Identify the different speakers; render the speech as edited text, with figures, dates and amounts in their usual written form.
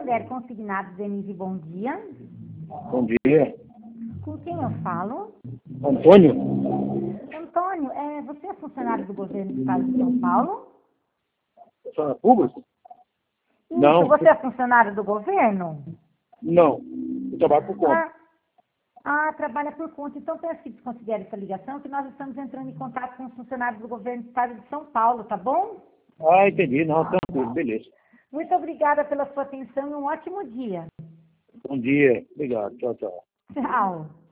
Speaker 1: Santander Consignados, Denise, bom dia.
Speaker 2: Bom dia.
Speaker 1: Com quem eu falo?
Speaker 2: Antônio?
Speaker 1: Antônio, você é funcionário do governo do estado de São Paulo?
Speaker 2: Funcionário público?
Speaker 1: Isso,
Speaker 2: Não.
Speaker 1: você é funcionário do governo?
Speaker 2: Não. Eu trabalho por conta.
Speaker 1: Trabalha por conta. Então, peço que desconsidere essa ligação, que nós estamos entrando em contato com os funcionários do governo do estado de São Paulo, tá bom?
Speaker 2: Entendi. Não, tranquilo. Beleza.
Speaker 1: Muito obrigada pela sua atenção e um ótimo dia.
Speaker 2: Bom dia. Obrigado. Tchau, tchau.
Speaker 1: Tchau.